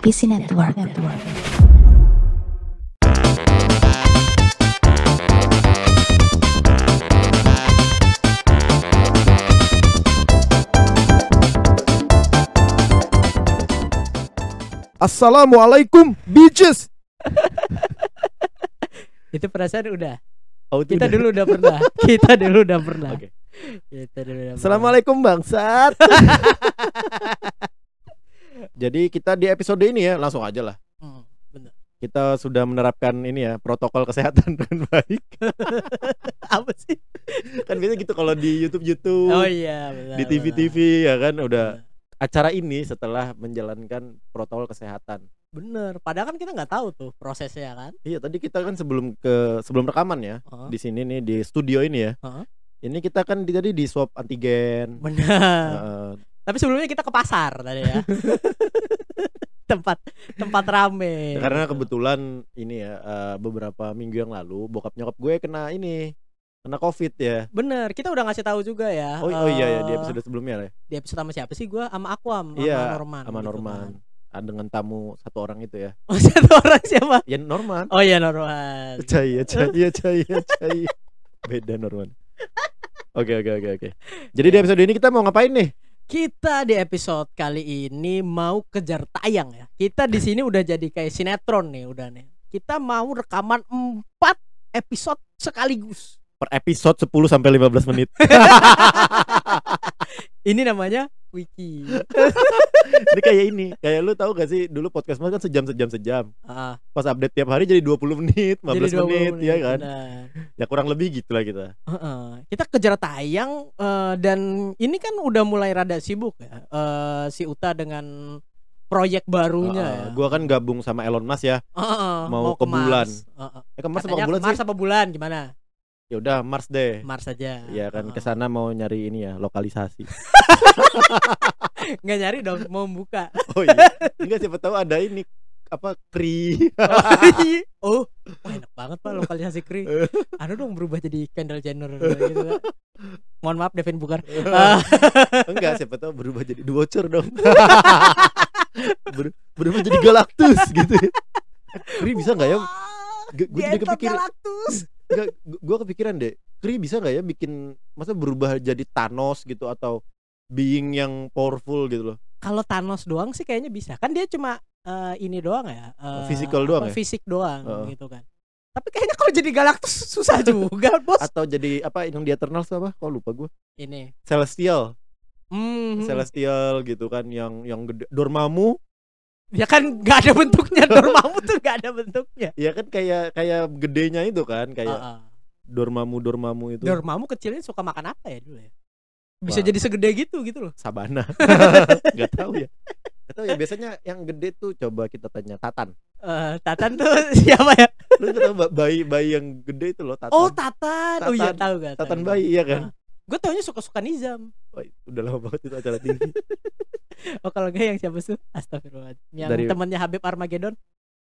PC Network. Assalamualaikum, bitches. Itu perasaan udah. Oh, Kita dulu udah pernah. Kita dulu udah pernah. Oke. Kita dulu udah Assalamualaikum bangsat. Jadi kita di episode ini ya langsung aja lah. Bener. Kita sudah menerapkan ini ya protokol kesehatan dengan baik. Apa sih? Kan biasanya gitu kalau di YouTube. Oh iya, benar. Di TV ya kan udah acara ini setelah menjalankan protokol kesehatan. Bener. Padahal kan kita nggak tahu tuh prosesnya kan. Iya, tadi kita kan sebelum rekaman ya. Di sini nih di studio ini ya. Ini kita kan tadi di swab antigen. Benar. Tapi sebelumnya kita ke pasar tadi ya. tempat rame. Karena kebetulan ini ya beberapa minggu yang lalu bokap nyokap gue kena COVID ya. Bener, kita udah ngasih tahu juga ya. Oh iya ya di episode sebelumnya lah. Di episode sama siapa sih? Gue sama Aquam, Iya, Norman. sama gitu Norman. kan. Dengan tamu satu orang itu ya. Oh, satu orang siapa? Ya Norman. Oh iya, Norman. Cahaya. Beda Norman. Oke. Jadi di episode ini kita mau ngapain nih? Kita di episode kali ini mau kejar tayang ya. Kita di sini udah jadi kayak sinetron nih udah nih. Kita mau rekaman 4 episode sekaligus. Per episode 10 sampai 15 menit. Ini namanya wiki. Ini kayak lu tahu gak sih dulu podcast mas kan sejam. Pas update tiap hari jadi 20 menit, 15 menit ya kan. Benar. Ya kurang lebih gitulah kita. Kita kejar tayang dan ini kan udah mulai rada sibuk ya. Si Uta dengan proyek barunya ya. Gua kan gabung sama Elon Musk ya. Mau ke bulan. Ke Mars apa ke bulan sih? Mars apa bulan gimana? Ya udah Mars deh. Mars aja. Iya kan kesana mau nyari ini ya lokalisasi. Nggak nyari dong, mau buka. Oh iya. Enggak, siapa tahu ada ini apa Kri. Oh, enak banget Pak lokalisasi Kri. Anu dong berubah jadi Kendall Jenner gitu kan. Mohon maaf Devin Booker. Enggak, siapa tahu berubah jadi Dwocher dong. Berubah jadi Galactus gitu. Kri bisa enggak ya? Gue jadi kepikiran. Gue kepikiran deh. Kri bisa enggak ya bikin masa berubah jadi Thanos gitu atau being yang powerful gitu loh. Kalau Thanos doang sih kayaknya bisa. Kan dia cuma ini doang ya. Physical doang ya? Fisik doang gitu kan. Tapi kayaknya kalau jadi Galactus susah juga, Bos. Atau jadi apa yang di Eternals apa? Kok lupa gue. Ini Celestial. Celestial gitu kan yang gede. Dormammu. Ya kan nggak ada bentuknya. Dormammu tuh nggak ada bentuknya. Ya kan kayak gedenya itu kan kayak Dormammu itu. Dormammu kecilnya suka makan apa ya dulu ya? Bisa jadi segede gitu loh. Sabana. Gak tahu ya. Gak tahu ya, biasanya yang gede tuh coba kita tanya Tatan. Tatan tuh siapa ya? Lu tahu bayi yang gede itu loh Tatan. Oh Tatan. Oh iya tahu gak? Tatan bayi iya kan? Gue taunya suka-suka Nizam. Oh, udah lama banget itu acara TV. Oh kalau enggak yang siapa sih? Astagfirullah. Yang temannya Habib Armageddon.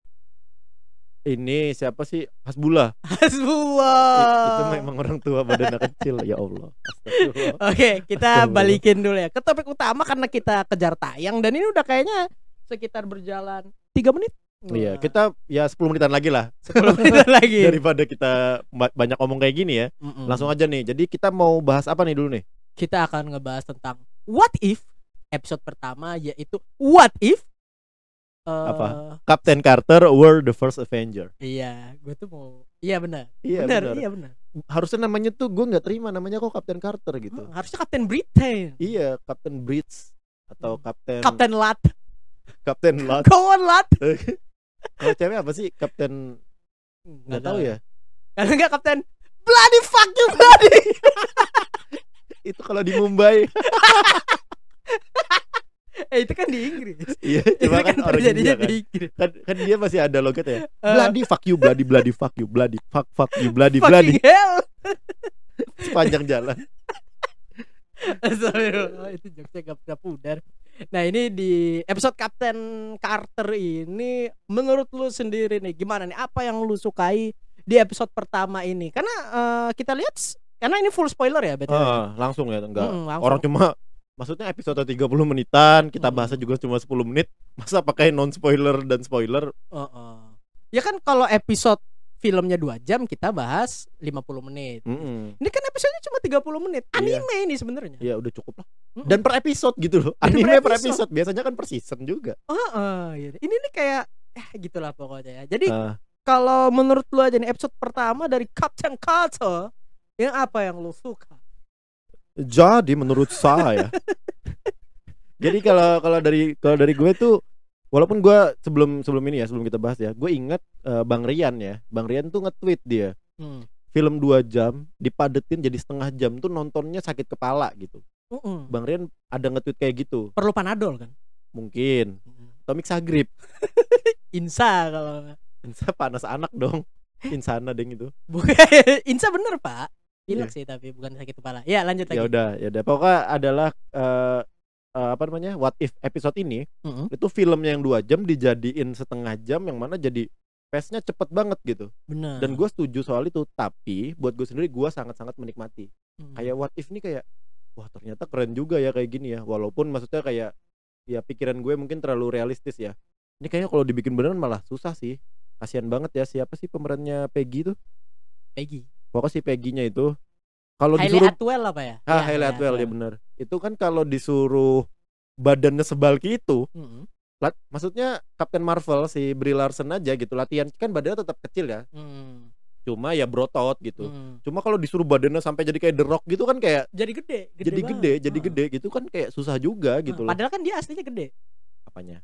Ini siapa sih? Hasbullah. Itu memang orang tua badannya kecil. Ya Allah. Oke, kita balikin dulu ya ke topik utama karena kita kejar tayang dan ini udah kayaknya sekitar berjalan 3 menit. Iya, kita ya 10 menitan lagi lah. 10 menitan lagi. Daripada kita banyak ngomong kayak gini ya. Langsung aja nih. Jadi kita mau bahas apa nih dulu nih? Kita akan ngebahas tentang what if. Episode pertama yaitu what if apa? Captain Carter were the first Avenger. Iya, gue tuh mau. Iya benar. Iya benar. Harusnya namanya tuh gue nggak terima namanya kok Captain Carter gitu. Harusnya Captain Britain. Iya, Captain Brits atau Captain Lat. Captain Lat. Go on Lat. Kalau cewek apa sih Captain? Nggak tahu ya. Kalau nggak Captain Bloody fuck you bloody. Itu kalau di Mumbai. Itu kan di Inggris. Iya, cuma kan orang India kan. Kan dia masih ada logatnya ya. Bloody fuck you, bloody fuck you, bloody fuck you, bloody. Hell. Sepanjang jalan. Astagfirullah, itu jokesnya gak pudar. Nah ini di episode Captain Carter ini menurut lu sendiri nih gimana nih? Apa yang lu sukai di episode pertama ini? Karena kita lihat, karena ini full spoiler ya betul. Langsung ya, enggak. Langsung. Orang cuma maksudnya episode 30 menitan, kita bahasnya juga cuma 10 menit, masa pakai non spoiler dan spoiler? Ya kan kalau episode filmnya 2 jam, kita bahas 50 menit. Ini kan episodenya cuma 30 menit. Anime ini sebenarnya. Iya, udah cukup lah. Dan per episode gitu loh. Anime per episode. Biasanya kan per season juga. Ini nih kayak gitulah pokoknya ya. Jadi kalau menurut lu aja nih episode pertama dari Captain Carter, yang apa yang lu suka? Jadi menurut saya jadi kalau dari gue tuh, walaupun gue sebelum ini ya, sebelum kita bahas ya, gue ingat Bang Rian tuh nge-tweet dia film 2 jam dipadetin jadi setengah jam tuh nontonnya sakit kepala gitu. Bang Rian ada nge-tweet kayak gitu. Perlu Panadol kan? Mungkin Tomik Sagrip. Insa kalau Insa panas anak dong. Insana deng itu. Insa bener Pak. Pilek sih tapi bukan sakit kepala. Ya lanjut lagi. Ya udah. Pokoknya adalah apa namanya, What If episode ini itu filmnya yang 2 jam dijadiin setengah jam, yang mana jadi pace-nya cepet banget gitu. Benar. Dan gue setuju soal itu. Tapi buat gue sendiri, gue sangat-sangat menikmati. Kayak What If ini kayak, wah ternyata keren juga ya kayak gini ya. Walaupun maksudnya kayak, ya pikiran gue mungkin terlalu realistis ya. Ini kayaknya kalau dibikin beneran malah susah sih. Kasian banget ya. Siapa sih pemerannya Peggy tuh? Peggy. Pokoknya si Peggy-nya itu kalau Hayley disuruh Atwell apa ya? Hayley Atwell ya benar. Itu kan kalau disuruh badannya sebulky itu, maksudnya Captain Marvel si Brie Larson aja gitu, latihan kan badannya tetap kecil ya. Cuma ya berotot gitu. Cuma kalau disuruh badannya sampai jadi kayak The Rock gitu kan kayak jadi gede gitu kan kayak susah juga gitu loh. Padahal kan dia aslinya gede. Apanya?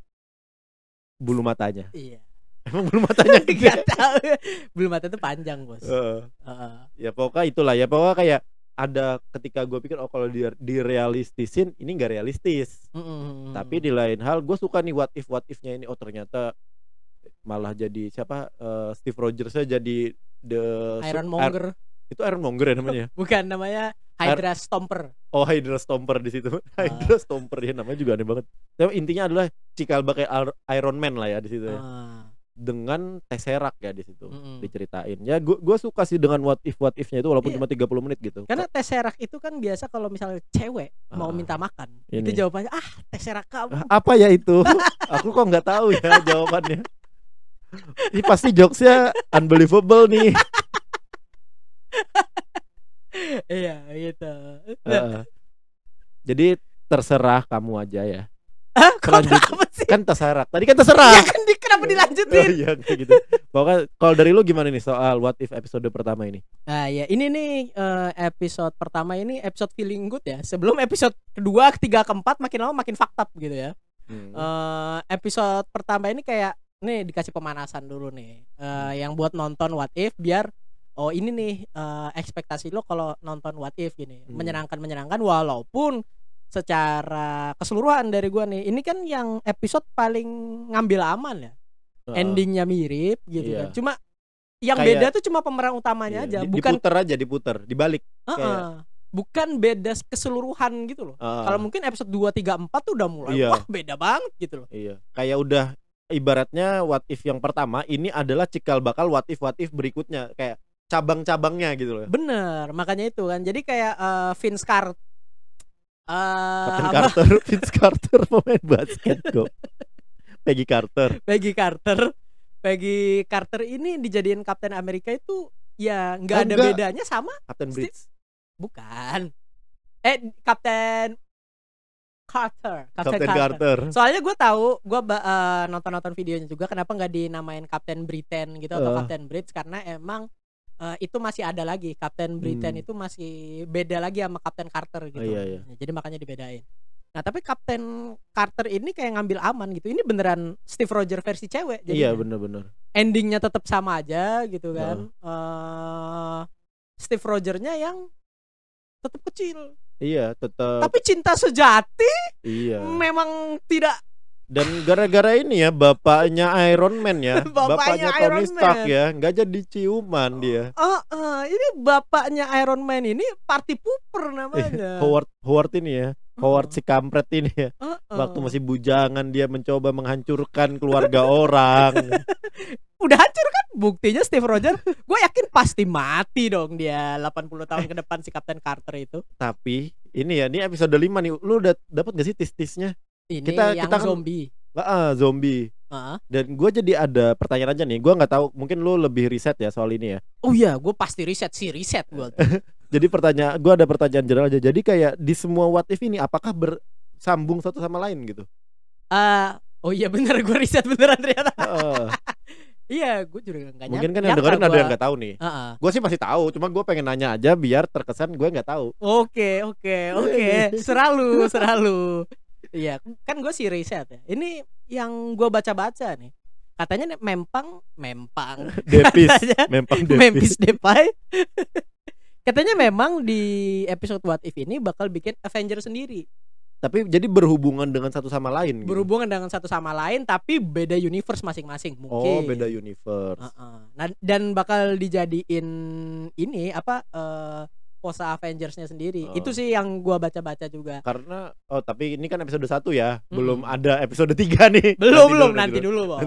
Bulu matanya. Iya. Emang bulu matanya gede? Gak tahu. Bulu mata itu panjang bos. Ya pokoknya itulah ya, pokoknya kayak ada ketika gue pikir kalau direalistisin ini nggak realistis. Tapi di lain hal gue suka nih what if-nya ini. Oh ternyata malah jadi siapa, Steve Rogers-nya jadi Iron Monger. Itu Iron Monger ya namanya? Bukan, namanya Hydra Stomper. Oh, Hydra Stomper di situ. Hydra Stomper ya, namanya juga aneh banget. Tapi intinya adalah cikal bakal Iron Man lah ya di situ ya. Dengan Tesseract ya di situ diceritain. Ya gue suka sih dengan what if-nya itu walaupun cuma 30 menit gitu. Karena Tesseract itu kan biasa kalau misalnya cewek mau minta makan, itu jawabannya Tesseract kamu. Apa ya itu? Aku kok nggak tahu ya jawabannya. Ini pasti jokesnya unbelievable nih. Iya gitu. Jadi terserah kamu aja ya. Lanjut kan Tesseract. Tadi kan Tesseract. Ya kan kenapa dilanjutin? Oh iya kayak gitu. Pokoknya kalau dari lu gimana nih soal what if episode pertama ini? Nah ya ini nih episode pertama ini episode feeling good ya. Sebelum episode kedua, ketiga, keempat makin lama makin fucked up gitu ya. Episode pertama ini kayak nih dikasih pemanasan dulu nih. Yang buat nonton what if biar ini nih ekspektasi lo kalau nonton what if gini. Menyenangkan walaupun secara keseluruhan dari gua nih ini kan yang episode paling ngambil aman ya. Endingnya mirip gitu kan. Cuma yang kayak, beda tuh cuma pemeran utamanya aja, bukan diputer, dibalik. Bukan beda keseluruhan gitu loh. Kalau mungkin episode 2, 3, 4 tuh udah mulai wah beda banget gitu loh. Iya. Kayak udah ibaratnya what if yang pertama ini adalah cikal bakal what if berikutnya, kayak cabang-cabangnya gitu loh. Bener, makanya itu kan. Jadi kayak Vince Carter Vince Carter pemain basket kok. Peggy Carter ini dijadiin Kapten Amerika itu ya nggak ada bedanya sama Captain Bridge. Bukan. Kapten Carter. Soalnya gue tahu, gue nonton videonya juga kenapa nggak dinamain Kapten Britain gitu atau Kapten Bridge, karena emang itu masih ada lagi Kapten Britain itu masih beda lagi sama Kapten Carter gitu. Iya. Jadi makanya dibedain. Nah tapi Kapten Carter ini kayak ngambil aman gitu. Ini beneran Steve Rogers versi cewek. Iya bener. Endingnya tetap sama aja gitu kan. Steve Rogers-nya yang tetap kecil. Iya tetap. Tapi cinta sejati. Iya. Memang tidak. Dan gara-gara ini ya bapaknya Iron Man ya, bapaknya Tony Stark ya, nggak jadi ciuman dia. Ini bapaknya Iron Man ini party pooper namanya. Howard ini ya, Howard si kampret ini ya. Waktu masih bujangan dia mencoba menghancurkan keluarga orang. Udah hancur kan? Buktinya Steve Rogers, gue yakin pasti mati dong dia 80 tahun ke depan si Kapten Carter itu. Tapi Ini ya, ini episode 5 nih. Lu udah dapat gak sih tis-tisnya? Ini Kita yang kan zombie. Zombie. Dan gue jadi ada pertanyaan aja nih. Gue nggak tahu, mungkin lu lebih riset ya soal ini ya. Oh iya, gue pasti riset gue. Jadi gue ada pertanyaan general aja. Jadi kayak di semua what if ini apakah bersambung satu sama lain gitu? Oh iya bener, gue riset beneran ternyata. Iya, gue juga nggak nyangka. Mungkin kan yang dengerin ada yang nggak tahu nih. Gue sih masih tahu, cuma gue pengen nanya aja biar terkesan gue nggak tahu. Oke. Seralu. Iya, kan gue sih riset ya. Ini yang gue baca-baca nih. Katanya Memphis Depay. Katanya memang di episode What If ini bakal bikin Avenger sendiri. Tapi jadi berhubungan dengan satu sama lain gitu? Berhubungan dengan satu sama lain tapi beda universe masing-masing mungkin. Oh, beda universe. Nah, dan bakal dijadiin ini pose Avengers-nya sendiri. Itu sih yang gua baca-baca juga. Karena tapi ini kan episode 1 ya. Belum ada episode 3 nih. Belum, nanti dulu.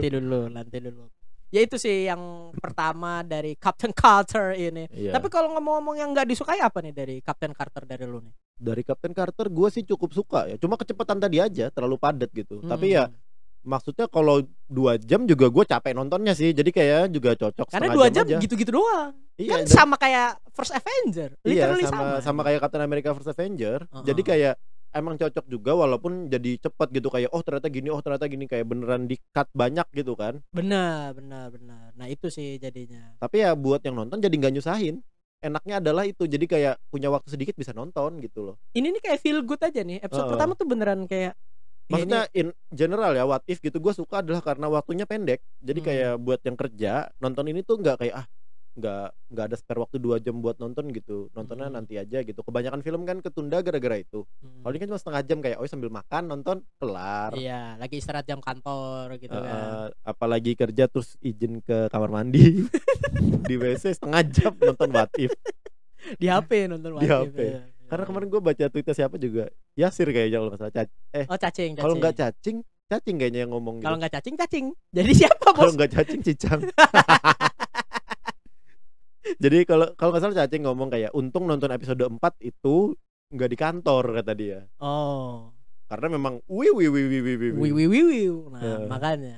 Ya itu sih yang pertama dari Captain Carter ini. Tapi kalau ngomong-ngomong yang nggak disukai apa nih dari Captain Carter dari lu nih? Dari Captain Carter gue sih cukup suka ya. Cuma kecepatan tadi aja terlalu padat gitu. Tapi ya maksudnya kalau 2 jam juga gue capek nontonnya sih. Jadi kayak juga cocok. Karena 2 jam gitu-gitu doang. Iya, kan sama kayak First Avenger. Iya, sama kayak Captain America First Avenger. Jadi kayak emang cocok juga walaupun jadi cepet gitu, kayak ternyata gini kayak beneran di-cut banyak gitu kan. Benar. Nah itu sih jadinya. Tapi ya buat yang nonton jadi nggak nyusahin. Enaknya adalah itu, jadi kayak punya waktu sedikit bisa nonton gitu loh. Ini nih kayak feel good aja nih. Episode pertama tuh beneran kayak maksudnya in general ya What If gitu gue suka adalah karena waktunya pendek. Jadi kayak buat yang kerja nonton ini tuh nggak kayak nggak ada spare waktu 2 jam buat nonton gitu. Nontonnya nanti aja gitu. Kebanyakan film kan ketunda gara-gara itu. Kalau ini kan cuma setengah jam kayak sambil makan nonton kelar. Iya, lagi istirahat jam kantor gitu kan. Apalagi kerja terus izin ke kamar mandi. Di WC setengah jam nonton What If. Di HP nonton What If. Di HP. Ya. Karena kemarin gue baca Twitter siapa juga, Yasir kayaknya kalau nggak salah. Cacing. Kalau nggak cacing kayaknya yang ngomong gitu. Kalau nggak cacing. Jadi siapa bos? Kalau nggak cacing Cicang. Jadi kalau nggak salah cacing ngomong kayak untung nonton episode 4 itu nggak di kantor kata dia. Karena memang Nah, makanya.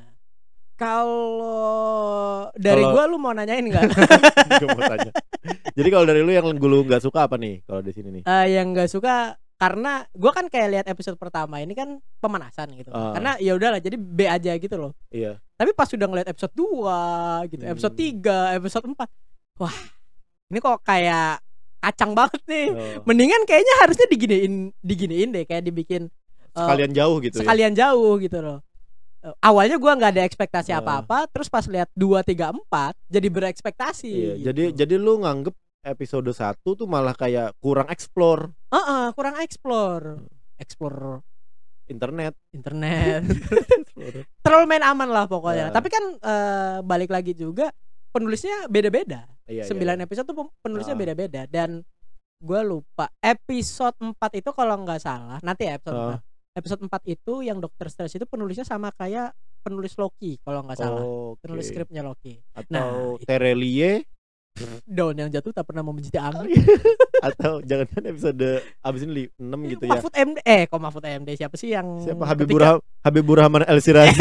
Kalau dari gua lu mau nanyain nggak? Gua mau tanya. Jadi kalau dari lu yang lu nggak suka apa nih kalau di sini nih? Yang nggak suka karena gua kan kayak lihat episode pertama ini kan pemanasan gitu. Karena ya udahlah jadi B aja gitu loh. Iya. Tapi pas sudah ngeliat episode 2 gitu, episode 3, episode 4. Wah, ini kok kayak kacang banget nih. Mendingan kayaknya harusnya diginiin deh, kayak dibikin sekalian jauh gitu. Sekalian jauh gitu loh. Awalnya gua nggak ada ekspektasi apa-apa, terus pas lihat 2, 3, 4 jadi berekspektasi. Iya, gitu. jadi lu nganggep episode 1 tuh malah kayak kurang explore. Kurang explore internet. Terlalu main aman lah pokoknya. Tapi kan balik lagi juga penulisnya beda-beda. 9 episode tuh penulisnya beda-beda. Dan gue lupa episode 4 itu kalau nggak salah, nanti ya episode 4 itu yang Doctor Strange itu penulisnya sama kayak penulis Loki kalau nggak salah. Penulis skripnya Loki. Atau Terelie daun yang jatuh tak pernah membenci angin. Atau jangan-jangan episode abis ini 6 gitu ya. Mahfud MD kok Mahfud MD siapa sih yang Habibur Rahman El Sirazi.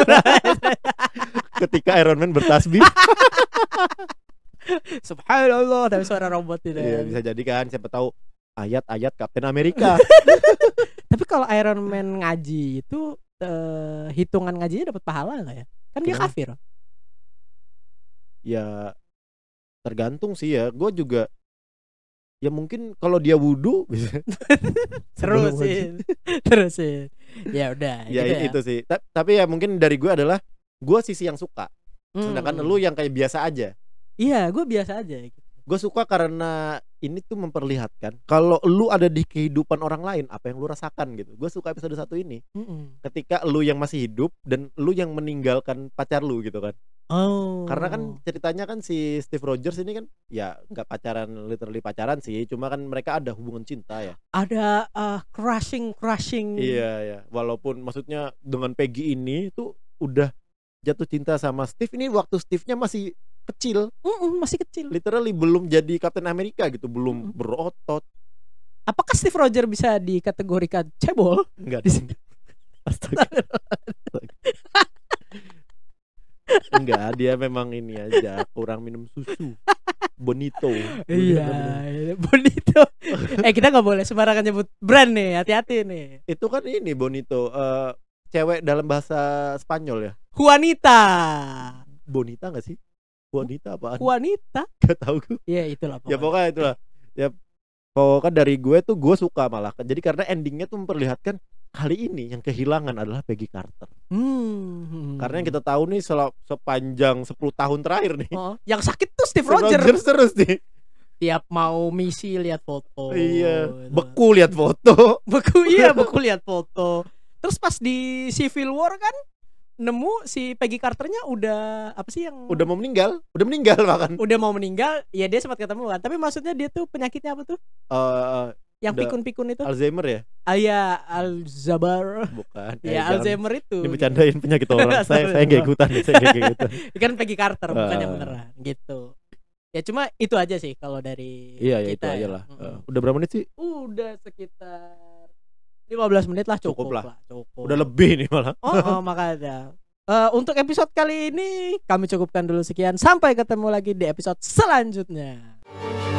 Ketika Iron Man bertasbih. Subhanallah, dari suara robot itu. Iya, bisa jadi kan, siapa tahu ayat-ayat Captain America. Tapi kalau Iron Man ngaji itu hitungan ngajinya dapat pahala nggak ya? Kan dia kafir. Ya tergantung sih ya. Gue juga ya mungkin kalau dia wudu bisa. Terusin. Ya udah. Ya gitu itu sih. Tapi ya mungkin dari gue adalah gue sisi yang suka. Sedangkan lu yang kayak biasa aja. Iya, gue biasa aja gitu. Gue suka karena ini tuh memperlihatkan kalau lu ada di kehidupan orang lain apa yang lu rasakan gitu. Gue suka episode 1 ini. Ketika lu yang masih hidup dan lu yang meninggalkan pacar lu gitu kan. Karena kan ceritanya kan si Steve Rogers ini kan ya nggak pacaran, literally pacaran sih, cuma kan mereka ada hubungan cinta ya. Ada crushing. Iya. Walaupun maksudnya dengan Peggy ini tuh udah jatuh cinta sama Steve ini waktu Steve-nya masih kecil. Masih kecil. Literally belum jadi Captain America gitu, belum berotot. Apakah Steve Rogers bisa dikategorikan cebol? Enggak dong. Astaga. Enggak, dia memang ini aja kurang minum susu. Bonito. Iya, Bonito. Kita nggak boleh sembarangan nyebut brand nih, hati-hati nih. Itu kan ini Bonito, cewek dalam bahasa Spanyol ya. Juanita. Bonita nggak sih? Juanita apaan? Juanita. Gak tahu gue. Ya itulah pokoknya. Ya pokoknya itulah. Ya pokoknya dari gue tuh gue suka malah. Jadi karena endingnya tuh memperlihatkan kali ini yang kehilangan adalah Peggy Carter. Karena yang kita tahu nih sepanjang 10 tahun terakhir nih. Yang sakit tuh Steve Rogers terus nih. Tiap mau misi lihat foto. Iya, beku lihat foto. Beku lihat foto. Terus pas di Civil War kan nemu si Peggy Carternya udah apa sih yang udah mau meninggal bahkan. Udah mau meninggal, ya dia sempat ketemu kan. Tapi maksudnya dia tuh penyakitnya apa tuh? Yang pikun-pikun itu. Alzheimer ya? Iya, Alzheimer. Bukan. Ya Alzheimer itu. Ini bercandain penyakit orang. saya enggak ikutan. Kan Peggy Carter bukannya beneran gitu. Ya cuma itu aja sih kalau dari iya, kita. Iya, itu aja lah. Udah berapa menit sih? Udah sekitar 15 menit lah, cukup lah. Cukup. Udah lebih nih malah. Makanya. Untuk episode kali ini kami cukupkan dulu sekian. Sampai ketemu lagi di episode selanjutnya.